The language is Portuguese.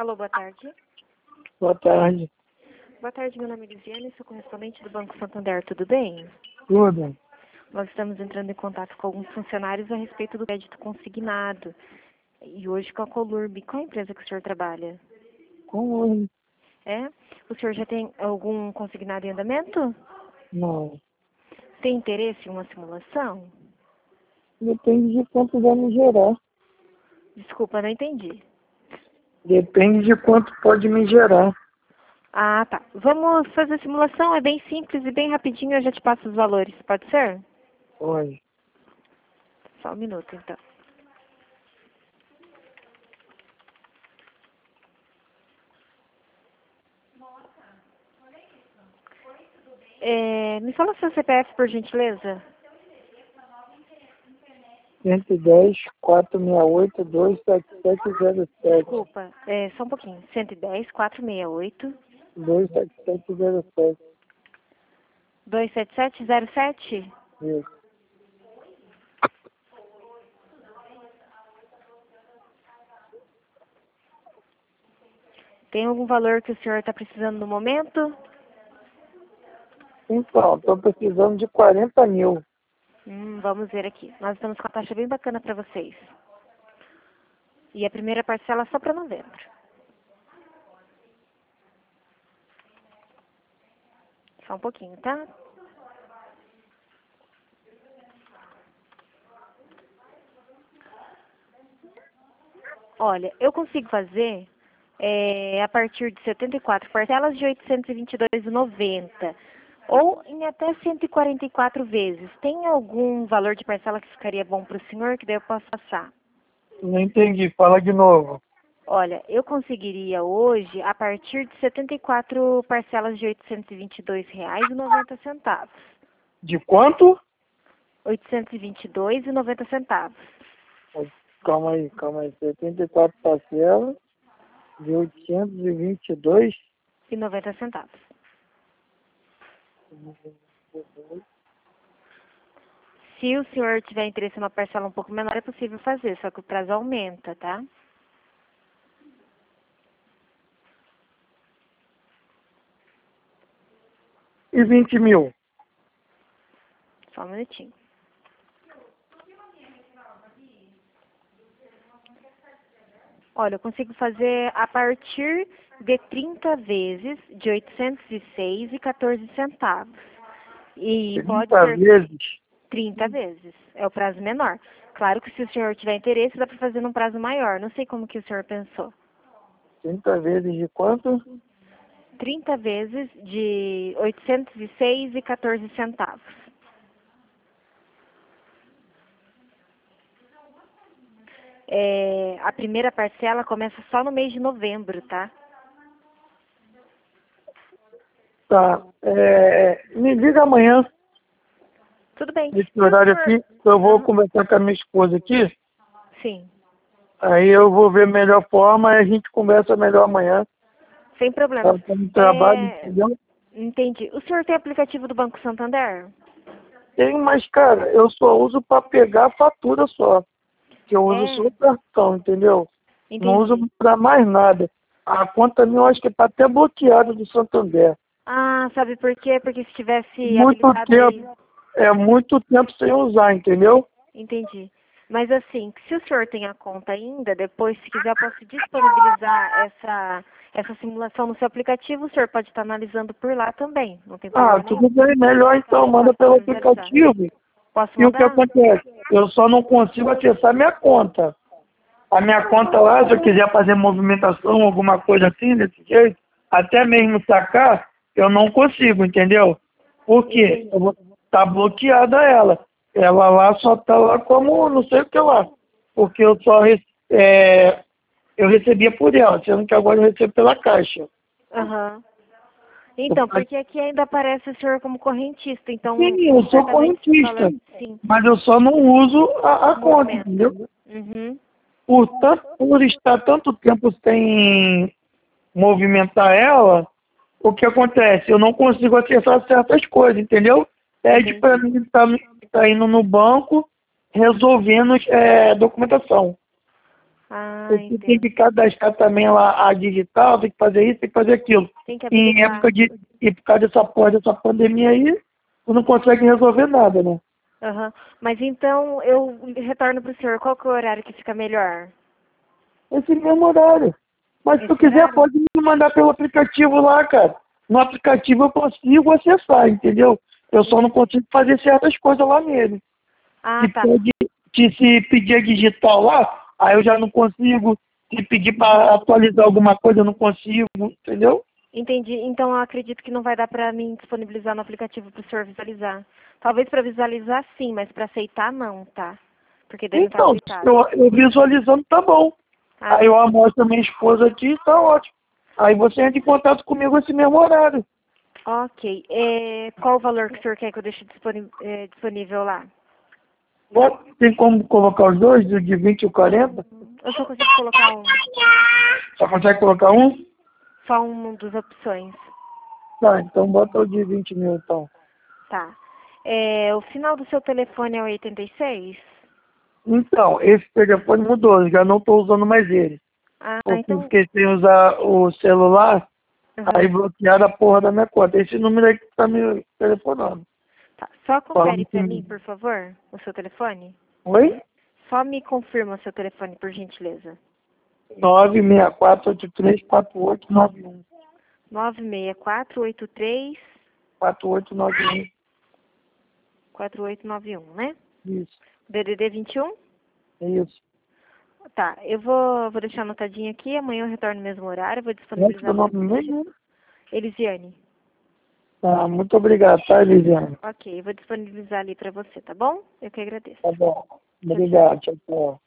Alô, boa tarde. Boa tarde. Boa tarde, meu nome é Lisiane, sou correspondente do Banco Santander, tudo bem? Tudo. Nós estamos entrando em contato com alguns funcionários a respeito do crédito consignado. E hoje com a Colurb. Qual a empresa que o senhor trabalha? Como? É? O senhor já tem algum consignado em andamento? Não. Tem interesse em uma simulação? Depende de quanto vai me gerar. Desculpa, não entendi. Depende de quanto pode me gerar. Ah, tá. Vamos fazer a simulação, é bem simples e bem rapidinho, eu já te passo os valores, pode ser? Pode. Só um minuto, então. Me fala seu CPF, por gentileza. 110 468 27707. Desculpa, só um pouquinho. 110 468 27707. 27707. Isso. Tem algum valor que o senhor está precisando no momento? Então, estou precisando de 40 mil. Vamos ver aqui. Nós estamos com a taxa bem bacana para vocês. E a primeira parcela só para novembro. Só um pouquinho, tá? Olha, eu consigo fazer a partir de 74 parcelas de 822,90 ou em até 144 vezes. Tem algum valor de parcela que ficaria bom para o senhor que daí eu posso passar? Não entendi. Fala de novo. Olha, eu conseguiria hoje a partir de 74 parcelas de R$ 822,90. De quanto? R$ 822,90. Calma aí. 74 parcelas de 822. E 90 centavos. Se o senhor tiver interesse em uma parcela um pouco menor, é possível fazer, só que o prazo aumenta, tá? E 20 mil? Só um minutinho. Olha, eu consigo fazer a partir de 30 vezes de 806,14 centavos. E pode 30 ser vezes? 30 vezes. É o prazo menor. Claro que se o senhor tiver interesse, dá para fazer num prazo maior. Não sei como que o senhor pensou. 30 vezes de quanto? 30 vezes de 806,14 centavos. A primeira parcela começa só no mês de novembro, tá? Tá. Me liga amanhã, Tudo bem. nesse Se o horário senhor... aqui. Eu vou Aham. conversar com a minha esposa aqui. Sim, Aí eu vou ver a melhor forma e a gente conversa melhor amanhã. sem problemas. Ela tá no trabalho, É, entendeu? Entendi. O senhor tem aplicativo do Banco Santander? Tem, mas, cara, eu só uso para pegar a fatura só. Que eu uso só o cartão, entendeu? Não uso Entendi. para mais nada. A conta minha eu acho que tá até bloqueada do Santander. Ah, sabe por quê? Porque se tivesse Muito habilitado aí... tempo. É muito tempo sem usar, entendeu? Entendi. Mas assim, se o senhor tem a conta ainda, depois, se quiser, eu posso disponibilizar essa simulação no seu aplicativo. O senhor pode estar analisando por lá também. Não tem Ah, problema nenhum. tudo bem, melhor então, Eu manda posso pelo visualizar. aplicativo. Posso E o que mandar? acontece? Eu só não consigo acessar minha conta. A minha conta lá, se eu quiser fazer movimentação, alguma coisa assim, desse jeito, até mesmo sacar, eu não consigo, entendeu? Por quê? Entendi. Tá bloqueada ela. Ela lá só tá lá como não sei o que lá. Porque eu recebia por ela, sendo que agora eu recebo pela Caixa. Aham. Então, porque aqui ainda aparece o senhor como correntista, então Sim, eu sou certamente esse valor, correntista, sim, mas eu só não uso a conta, movimenta. entendeu? Uhum. Por estar tanto tempo sem movimentar ela, o que acontece? Eu não consigo acessar certas coisas, entendeu? Pede para Entendi. mim estar indo no banco resolvendo documentação. Ah, Você tem entendo. que cadastrar também lá a digital, tem que fazer isso, tem que fazer aquilo. Tem que E habilitar. e por causa dessa porra, dessa pandemia aí, tu não consegue resolver nada, né? Aham. Mas então eu retorno pro senhor. Qual que é o horário que fica melhor? Esse mesmo horário. Mas se tu Esse quiser, horário? pode me mandar pelo aplicativo lá, cara. No aplicativo eu consigo acessar, entendeu? Eu só não Entendi. consigo fazer certas coisas lá nele. Ah, Se, tá. pede, se pedir a digital lá, aí eu já não consigo. Se pedir para atualizar alguma coisa, eu não consigo, entendeu? Entendi. Então eu acredito que não vai dar pra mim disponibilizar no aplicativo pro senhor visualizar. Talvez pra visualizar sim, mas pra aceitar não, tá? Porque daí não tá Então, habilitado. eu visualizando tá bom. Ah, Aí eu mostro a minha esposa aqui, tá ótimo. Aí você entra em contato comigo esse mesmo horário. ok. Qual o valor que o senhor quer que eu deixe disponível lá? Tem como colocar os dois, o de 20 e o 40? Eu só consigo colocar um. Só consegue colocar um? Só uma das opções. Tá, então bota o de 20 mil, então. Tá. O final do seu telefone é o 86? Então, esse telefone mudou, eu já não estou usando mais ele. Ah, Porque eu então. fiquei sem usar o celular, aí Aham. bloquearam a porra da minha conta. Esse número aí que tá me telefonando. Tá. Só confere Falando pra mim, comigo. por favor, o seu telefone. Oi? Só me confirma o seu telefone, por gentileza. 964834891. 96483 4891. 4891, né? Isso, DDD 21? é isso. Tá, eu vou deixar anotadinho aqui, amanhã eu retorno no mesmo horário, vou Como é que é o disponibilizar no nome aplicativo. mesmo? Elisiane. Tá, muito obrigado, tá, Elisiane? Ok, eu vou disponibilizar ali pra você, tá bom? Eu que agradeço. Tá bom. Tchau, tchau. Obrigado, tchau, tchau.